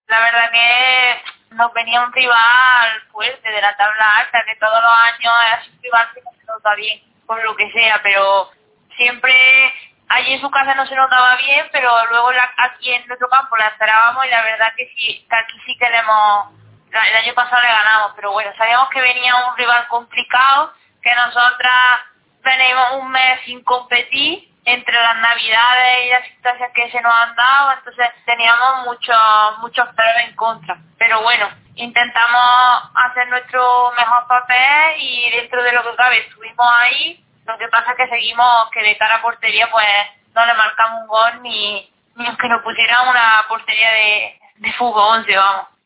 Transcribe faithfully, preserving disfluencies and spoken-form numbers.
La verdad que nos venía un rival fuerte de la tabla alta, que todos los años es un rival que no se nota bien, por lo que sea, pero siempre allí en su casa no se notaba bien, pero luego la, aquí en nuestro campo la esperábamos y la verdad que sí, que aquí sí que le hemos, el año pasado le ganamos, pero bueno, sabíamos que venía un rival complicado, que nosotras venimos un mes sin competir, entre las navidades y las situaciones que se nos han dado, entonces teníamos muchos muchos peros en contra. Pero bueno, intentamos hacer nuestro mejor papel y dentro de lo que cabe estuvimos ahí. Lo que pasa es que seguimos que de cara a portería pues no le marcamos un gol ni, ni aunque nos pusieran una portería de, de fútbol once, vamos.